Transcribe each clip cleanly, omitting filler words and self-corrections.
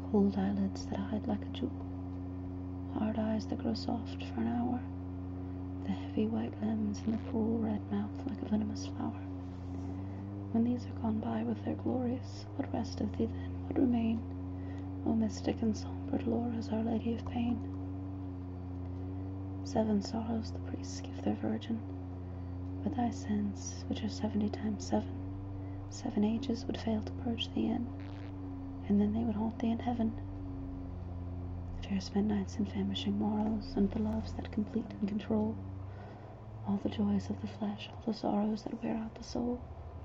cold eyelids that hide like a jewel, hard eyes that grow soft for an hour, the heavy white limbs and the full red mouth like a venomous flower. When these are gone by with their glories, what resteth thee then, what remain, O mystic and sombre Dolores, Our Lady of Pain? 7 sorrows the priests give their virgin, but thy sins, which are 70 times 7, 7 ages would fail to purge thee in, and then they would haunt thee in heaven. Fierce midnights and famishing morrows, and the loves that complete and control all the joys of the flesh, all the sorrows that wear out the soul.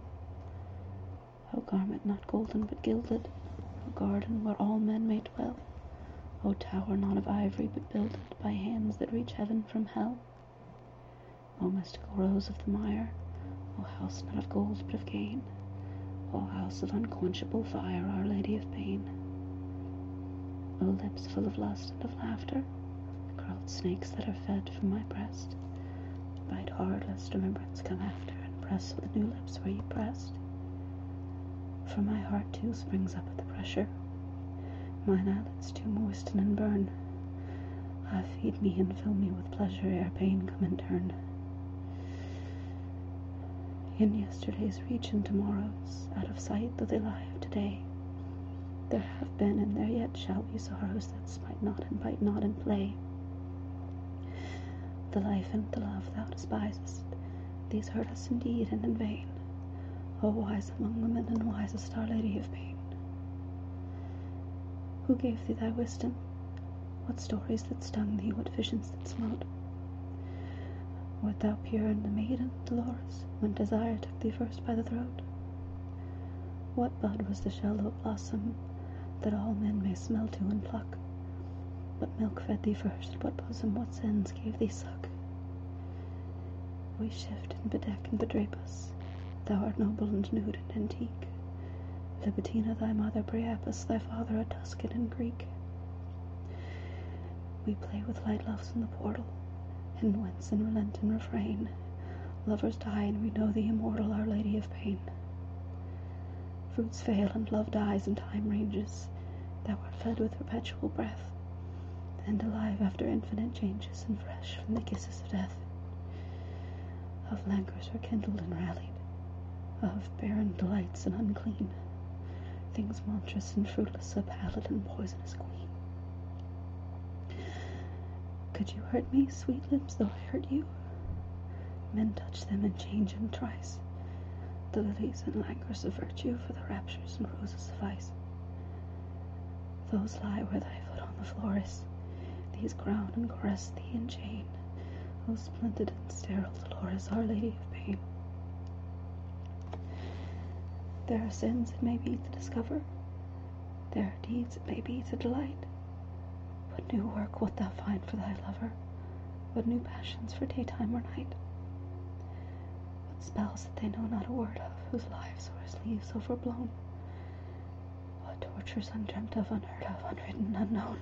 O garment not golden but gilded, O garden where all men may dwell, O tower not of ivory but builded by hands that reach heaven from hell. O mystical rose of the mire, O house not of gold but of gain, O house of unquenchable fire, Our Lady of Pain. O lips full of lust and of laughter, curled snakes that are fed from my breast, bite hard lest remembrance come after, and press with new lips where ye pressed. For my heart too springs up at the pressure, mine eyelids too moisten and burn. Ah, feed me and fill me with pleasure ere pain come in turn. In yesterday's reach and tomorrows, out of sight though they lie of today, there have been and there yet shall be sorrows that smite not and bite not and play. The life and the love thou despisest, these hurt us indeed and in vain. O wise among women and wisest Our Lady of Pain. Who gave thee thy wisdom? What stories that stung thee, what visions that smote? Wert thou pure and a maiden, Dolores, when desire took thee first by the throat? What bud was the shallow blossom that all men may smell to and pluck? What milk fed thee first, what bosom, what sins gave thee suck? We shift and bedeck and bedrape us, thou art noble and nude and antique. Libitina thy mother, Priapus thy father, a Tuscan and Greek. We play with light loves in the portal, and wince and relent and refrain. Lovers die and we know the immortal Our Lady of Pain. Fruits fail and love dies and time ranges, thou art fed with perpetual breath, and alive after infinite changes and fresh from the kisses of death. Of languors rekindled and rallied, of barren delights and unclean, things monstrous and fruitless, a pallid and poisonous queen. Could you hurt me, sweet lips, though I hurt you? Men touch them and change and trice, the lilies and languors of virtue for the raptures and roses suffice. Those lie where thy foot on the floor is, these crown and caress thee and chain, O splendid and sterile Dolores, Our Lady of Pain. There are sins it may be to discover, there are deeds it may be to delight. What new work wilt thou find for thy lover? What new passions for daytime or night? What spells that they know not a word of, whose lives are as leaves overblown? What tortures undreamt of, unheard of, unwritten, unknown?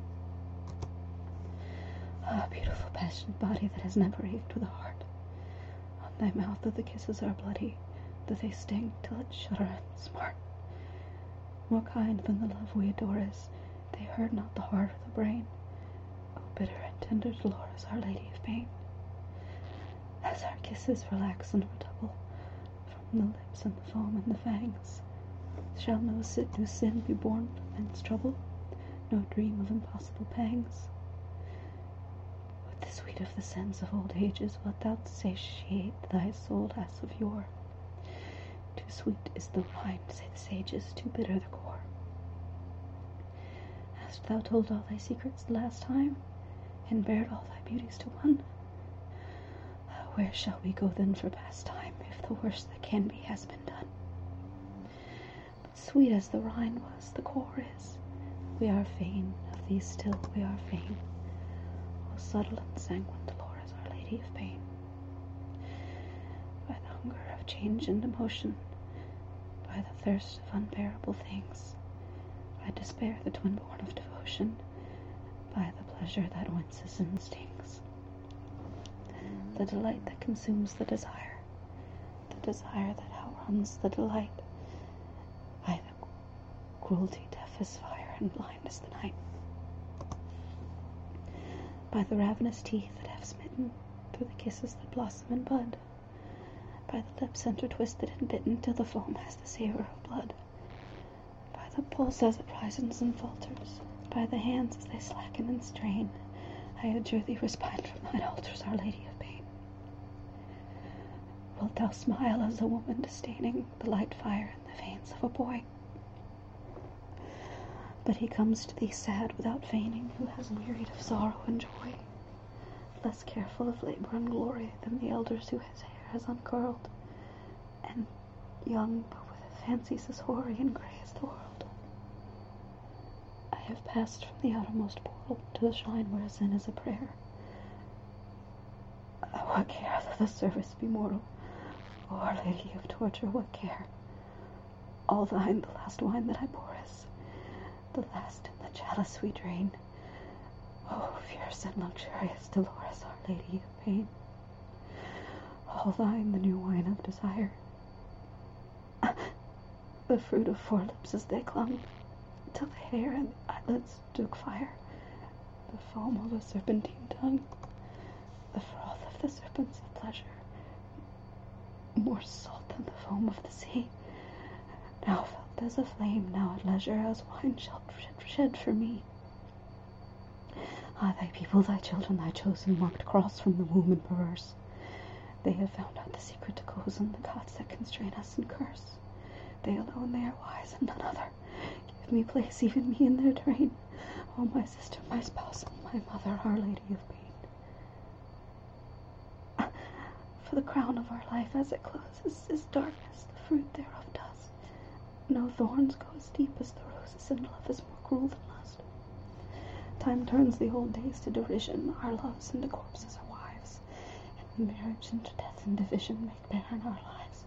Ah, beautiful passionate body that has never ached with a heart, on thy mouth though the kisses are bloody, though they sting till it shudder and smart. More kind than the love we adore is, they hurt not the heart or the brain. O bitter and tender Dolores, Our Lady of Pain. As our kisses relax and redouble, from the lips and the foam and the fangs, shall no sin be born from men's trouble, no dream of impossible pangs. With the sweet of the sense of old ages wilt thou satiate thy soul as of yore. Too sweet is the wine, say the sages, too bitter the core. Hast thou told all thy secrets the last time, and bared all thy beauties to one? Where shall we go then for pastime, if the worst that can be has been done? But sweet as the Rhine was, the core is. We are fain of thee still, we are fain. O subtle and sanguine Dolores, Our Lady of Pain. By the hunger of change and emotion, by the thirst of unbearable things, by despair the twin-born of devotion, by the pleasure that winces and stings, the delight that consumes the desire that outruns the delight, by the cruelty deaf as fire, and blind as the night. By the ravenous teeth that have smitten through the kisses that blossom and bud, by the lips intertwisted and bitten till the foam has the savor of blood, by the pulse as it rises and falters, by the hands as they slacken and strain, I adjure thee respite from thine altars, Our Lady of Pain. Wilt thou smile as a woman disdaining the light fire in the veins of a boy? But he comes to thee sad without feigning, who has wearied of sorrow and joy, less careful of labor and glory than the elders who his hair has uncurled, and young but with fancies as hoary and grey as the world. I have passed from the outermost portal to the shrine where sin is a prayer. What care that the service be mortal? O Our Lady of Torture, what care? All thine the last wine that I pour is, the last in the chalice we drain. O fierce and luxurious Dolores, Our Lady of Pain. All thine the new wine of desire, the fruit of 4 lips as they clung, till the hair and the eyelids took fire, the foam of a serpentine tongue, the froth of the serpents of pleasure, more salt than the foam of the sea, now felt as a flame, now at leisure as wine shalt shed for me. Ah, thy people, thy children, thy chosen, marked cross from the womb and perverse. They have found out the secret to cozen the gods that constrain us and curse. They alone, they are wise, and none other. Give me place, even me, in their train. O my sister, my spouse, and my mother, Our Lady of Pain. For the crown of our life as it closes is darkness, the fruit thereof does. No thorns go as deep as the roses, and love is more cruel than lust. Time turns the old days to derision, our loves into corpses are wives, and marriage into death and division make barren our lives.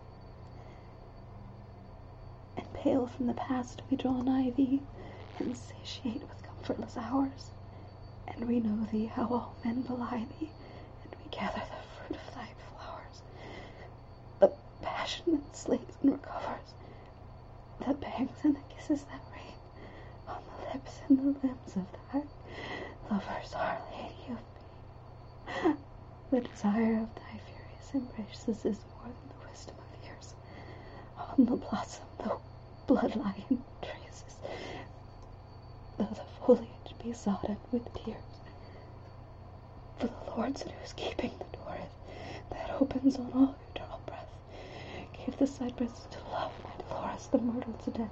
And pale from the past we draw nigh thee, and satiate with comfortless hours, and we know thee, how all men belie thee, and we gather the fruit of thy flowers, the passion that slays and recovers, the bangs and the kisses that rain on the lips and the limbs of thy lovers, Our Lady of Pain. The desire of thy furious embraces is more than the wisdom of years. On the blossom, though blood-lying traces, though the foliage be sodden with tears, for the Lord's in whose keeping the door is, that opens on all who draw breath, gave the cypress to love, my Dolores, the myrtle to death.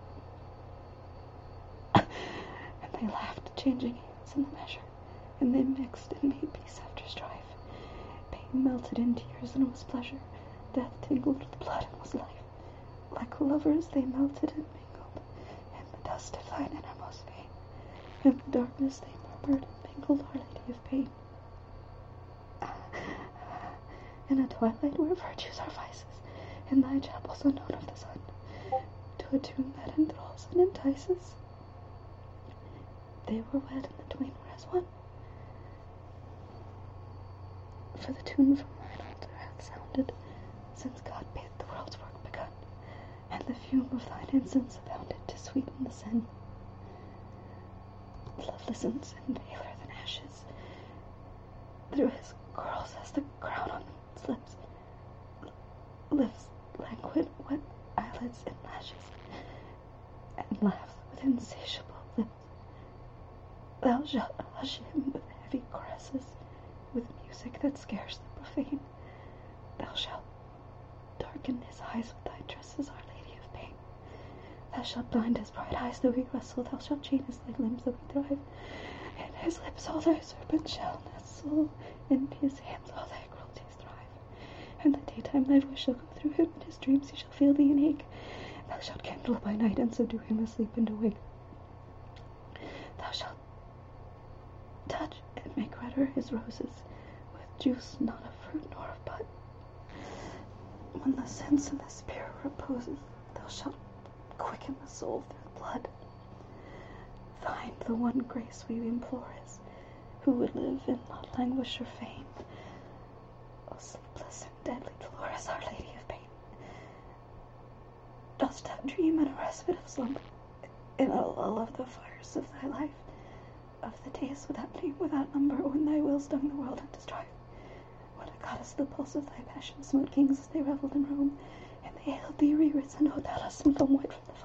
And they laughed, changing hands in the measure, and they mixed and made peace after strife. Pain melted in tears and was pleasure, death tingled with blood and was life. Like lovers they melted and mingled, in the dust of thine innermost vein. In the darkness they murmured and mingled, Our Lady of Pain. In a twilight where virtues are vices, in thy chapels unknown of the sun, to a tune that enthralls and entices, they were wed and the twain were as one. For the tune from thine altar hath sounded, since God bade the world's work begun, and the fume of thine incense abounded to sweeten the sin. Love listens, and paler than ashes, through his curls as the crown on its lips, lips languid, wet eyelids and lashes, and laughs with insatiable lips. Thou shalt hush him with heavy caresses, with music that scares the profane. Thou shalt darken his eyes with thy tresses, Our Lady of Pain. Thou shalt blind his bright eyes though he wrestle, thou shalt chain his light limbs though he thrive. In his lips all thy serpents shall nestle, in his hands all thy cruelties thrive. In the daytime thy voice shall go through him, in his dreams he shall feel thee and ache. Thou shalt kindle by night and subdue him asleep and awake. Thou shalt touch and make redder his roses, with juice not of fruit nor of bud. When the sense and the spirit reposes, thou shalt quicken the soul through blood. Thine the one grace we implore is, who would live and not languish or feign. O sleepless and deadly Dolores, Our Lady of Pain, dost thou dream in a respite of slumber? in all of the fires of thy life, of the days without name, without number, when thy will stung the world unto strife, when a goddess the pulse of thy passion smote kings as they revelled in Rome, and they hailed thee re-risen, O Dallas, and foam white from the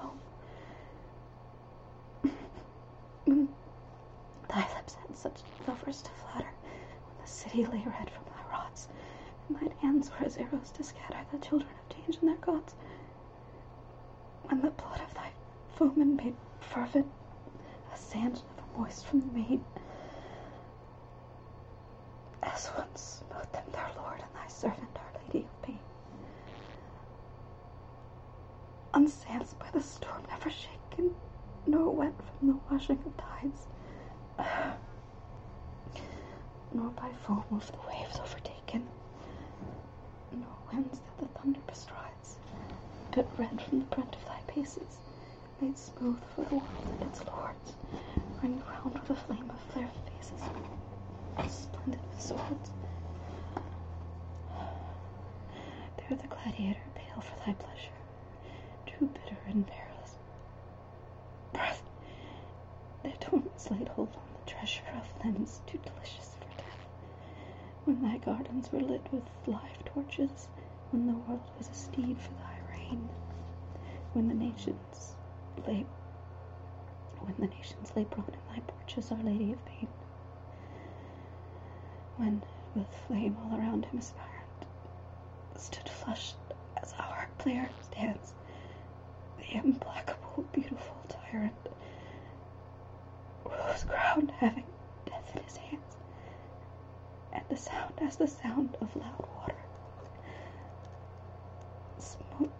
foam. When thy lips had such lovers to flatter, when the city lay red from thy rods, and thine hands were as arrows to scatter the children of change and their gods, when the blood of thy foeman made fervent a sand never moist from the main, as once smote them their lord and thy servant, Our Lady of Pain. On sands by the storm never shaken, nor wet from the washing of tides, nor by foam of the waves overtaken, nor winds that the thunder bestrides, but red from the print of thy paces, made smooth for the world and its lords, ringed round with a flame of their faces, splendid with swords. There the gladiator, pale for thy pleasure, too bitter and perilous breath, their torments laid hold on the treasure of limbs too delicious for death. When thy gardens were lit with live torches, when the world was a steed for thy reign, when the nations lay prone in thy porches, Our Lady of Pain, when with flame all around him aspirant stood flushed as our player stands, the implacable, beautiful tyrant, rose crowned, having death in his hands, and the sound as the sound of loud water smote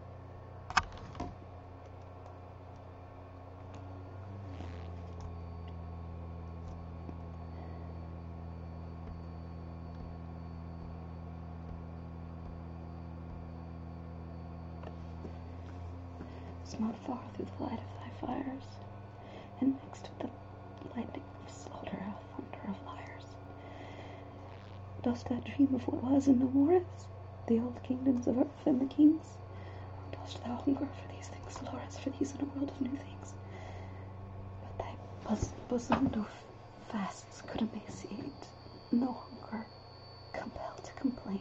far through the light of thy fires, and mixed with the lightning of slaughter, a thunder of lyres. Dost thou dream of what was and no more is, the old kingdoms of earth and the kings? Or dost thou hunger for these things, Dolores, for these in a world of new things? But thy bosom no fasts could emaciate, no hunger compel to complain.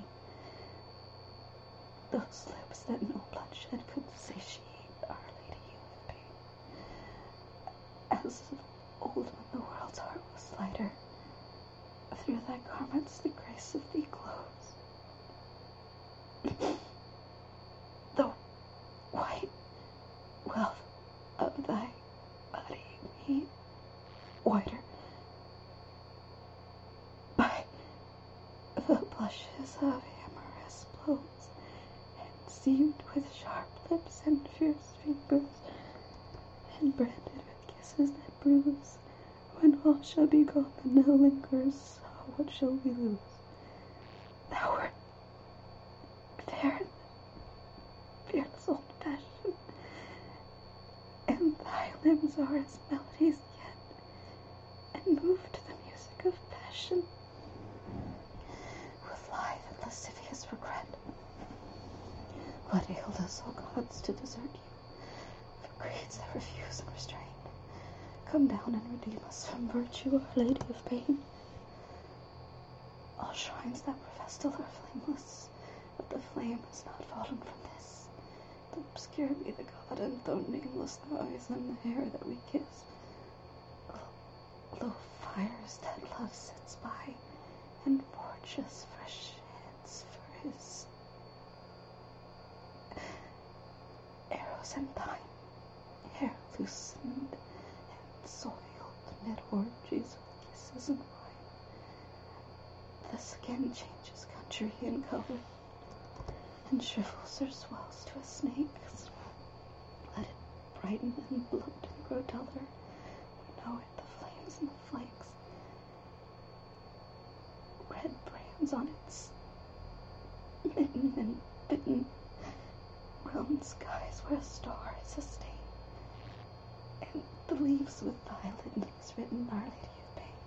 Those lips that no bloodshed could satiate, Our Lady of Pain. As of old when the world's heart was lighter, through thy garments the grace of thee glows. The white wealth of thy body made whiter by the blushes of amorous blows, and seamed with sharp lips and fierce fingers, and branded with kisses that bruise. When all shall be gone and no lingers, what shall we lose? Thou art fair, fearless old passion, and thy limbs are as melodies yet, and move to the music of passion, with lithe and lascivious regret. What ailed us, O gods, to desert you? For creeds that refuse and restrain, come down and redeem us from virtue, Our Lady of Pain. All shrines that profess still are flameless, but the flame has not fallen from this. The obscure be the god, and though nameless, the eyes and the hair that we kiss. Low fires that love sits by, and forges fresh heads for his arrows, and thine hair loosened and soiled mid orgies with kisses and wine. The skin changes country and color, and shrivels or swells to a snake's. Let it brighten and bloat and grow duller. We know it, the flames and the flakes. Red brands on its mitten and bitten round skies where a star is a stain, and the leaves with thy litanies written, Our Lady of Pain.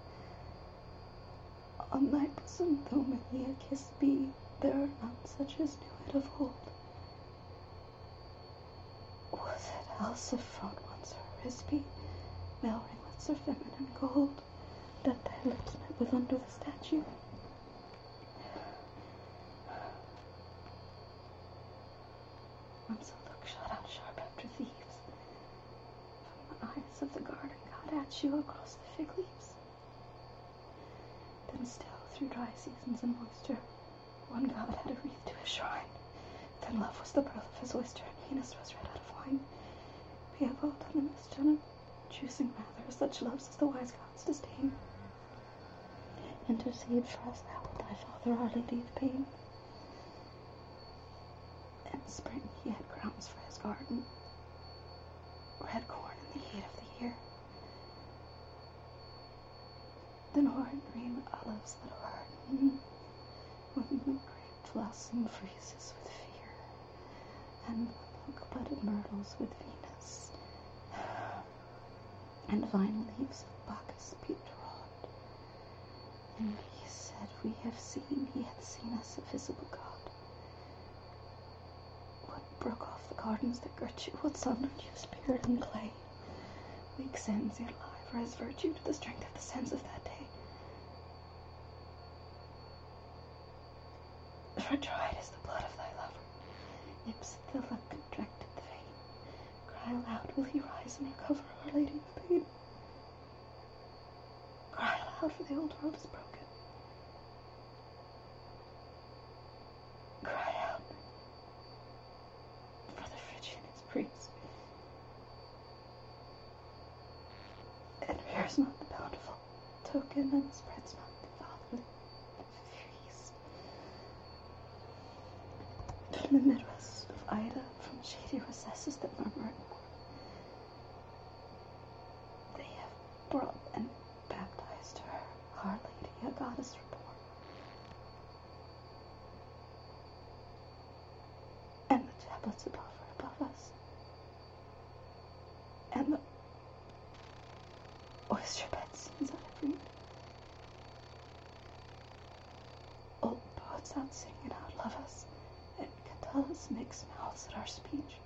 On thy bosom, though many a kiss be, there are none such as knew it of old. Was it else if thrown once her crispy, melting with their feminine gold, that thy lips met with under the statue. Once a look shot out sharp after thieves, from the eyes of the garden god at you across the fig leaves. Then still, through dry seasons and moisture, one god had a wreath to his shrine. Then love was the pearl of his oyster, and Venus was red out of wine. Beavold on the misgenner, choosing rather such loves as the wise gods disdain. Intercede for us now with thy father, Our Lady of Pain. In spring he had crowns for his garden, red corn in the heat of the year, then orange green olives that harden when the grape blossom freezes with fear, and the milk-budded myrtles with Venus, and vine leaves of Bacchus beat rod. And he said, we have seen, he hath seen us, a visible God. What broke off the gardens that girt you? What sundered you, spirit and clay? Weak sends yet alive, or as virtue to the strength of the sense of that day. For dried is the blood of thy lover, lips that the lip contracted the vein. Cry aloud, will he rise and recover, Our Lady of Pain? Cry aloud, for the old world is broken. Cry out, for the Phrygian is priest. It bears not the bountiful token, and spreads not the fatherly feast. From the Midwest of Ida, from shady recesses that murmur and mourn, they have brought and baptized her, Our Lady, a goddess reborn. And the chaplets above her, above us, and the oyster bed scenes at every meeting. Old poets out singing out love us, and Catullus makes mouths at our speech.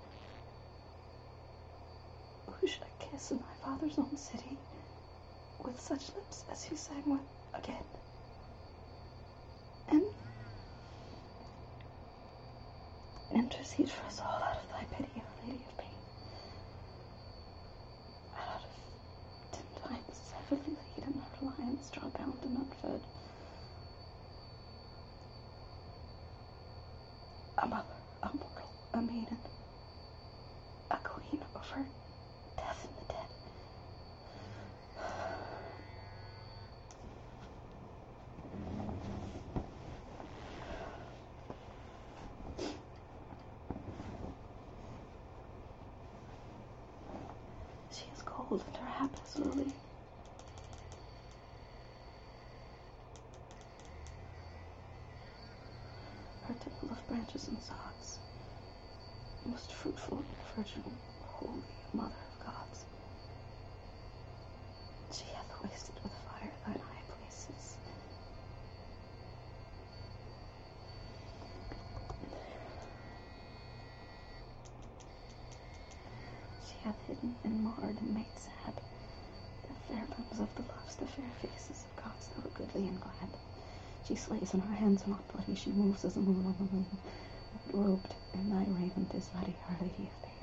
Who should I kiss in my father's own city, with such lips as he sang with again? And intercede for us all out of thy pity, Our Lady of Pain. Out of dim times heavily laden, our lions straw bound and unfed. A mother, a mortal, a maiden, a queen over death and the dead. She is cold and her hap is lily. Her temple of branches and sods, most fruitful, virginal, holy, mother of gods. She hath wasted with fire thine high places. She hath hidden and marred and made sad the fair limbs of the loves, the fair faces of gods that were goodly and glad. She slays, and her hands are not bloody. She moves as a moon on the moon. Robed in thy raiment is ruddy, Our Lady of Pain.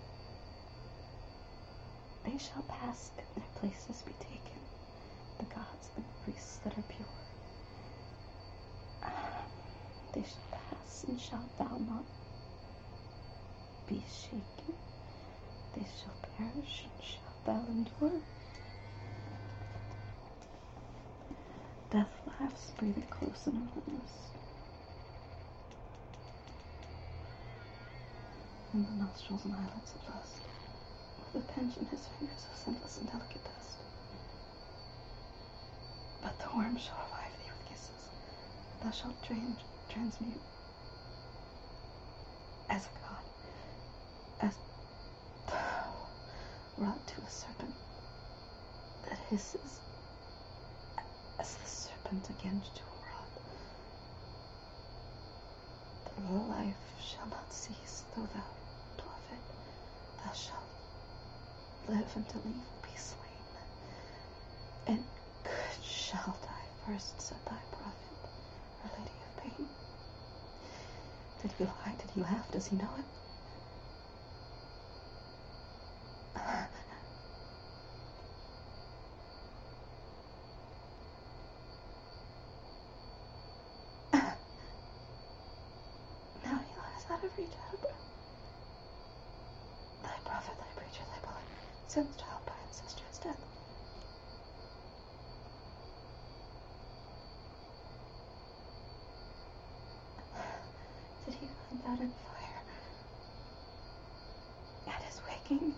They shall pass, and their places be taken, the gods and the priests that are pure. They shall pass, and shalt thou not be shaken? They shall perish, and shalt thou endure? Death laughs, breathing close and relentless. In the nostrils and eyelids of lust, with a pinch in his fingers of scentless and delicate dust. But the worm shall revive thee with kisses. Thou shalt transmute as a god, as thou wrought to a serpent that hisses, as the serpent against your rod. The life shall not cease, though thou love it. Thou shalt live until evil be slain, and good shall die first, said thy prophet, Our Lady of Pain. Did he lie? Did he laugh? Does he know it? Now he lies out of reach, out of breath. Thy prophet, thy preacher, thy poet, sends child by incestuous death. Did he find out in fire at his waking?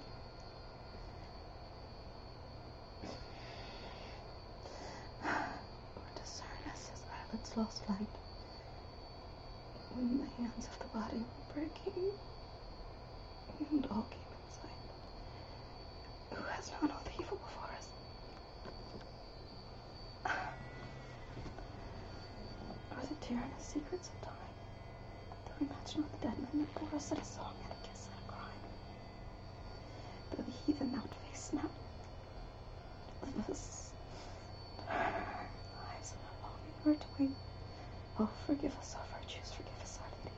Or discern as his eyelids lost light when the hands of the body were breaking and all came in sight? Who has known all the evil before us? Or the tyrannous secrets of time? Though we match not the dead men that bore us at a song and a kiss and a crime. Though the heathen outface now live us lives in our longing or to wait. Oh, forgive us our virtues, forgive us our Lady of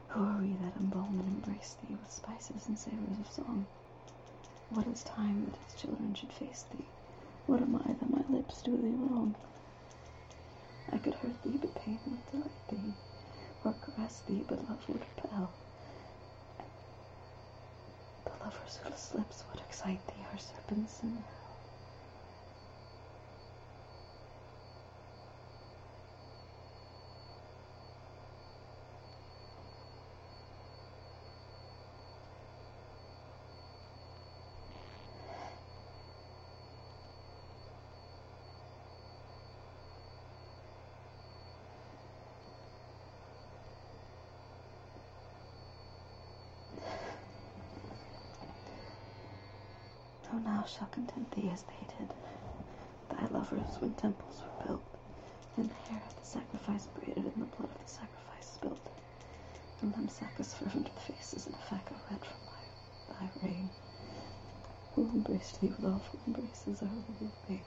Who are we that embalm and embrace thee with spices and savours of song? What is time that his children should face thee? What am I that my lips do thee wrong? I could hurt thee, but pain would delight thee, or caress thee, but love would repel. The lovers whose lips would excite thee are serpents in hell. Who now shall content thee as they did, thy lovers when temples were built, in the hair of the sacrifice braided, and the blood of the sacrifice spilt, and them Saccha's fervent faces in a Phaca red from thy reign? Who embraced thee with awful embraces, our Lady of Pain?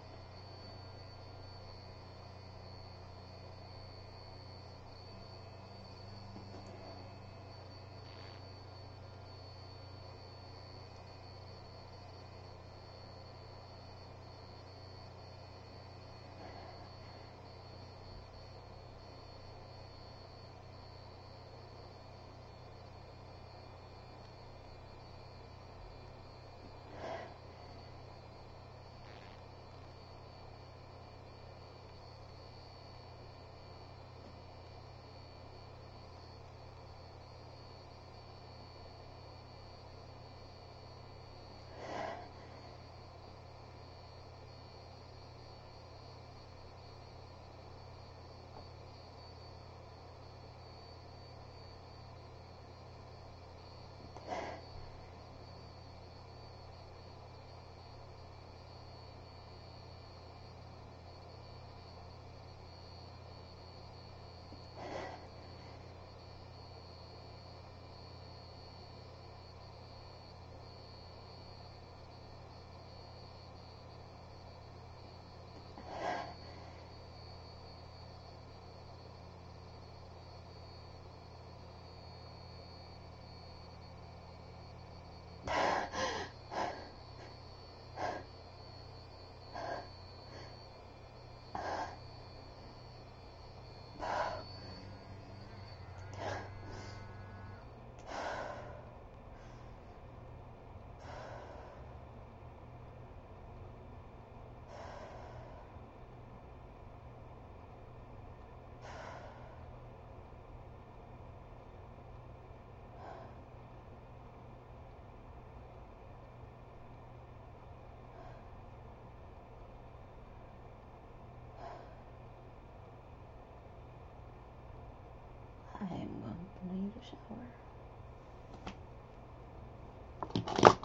I am going to need a shower.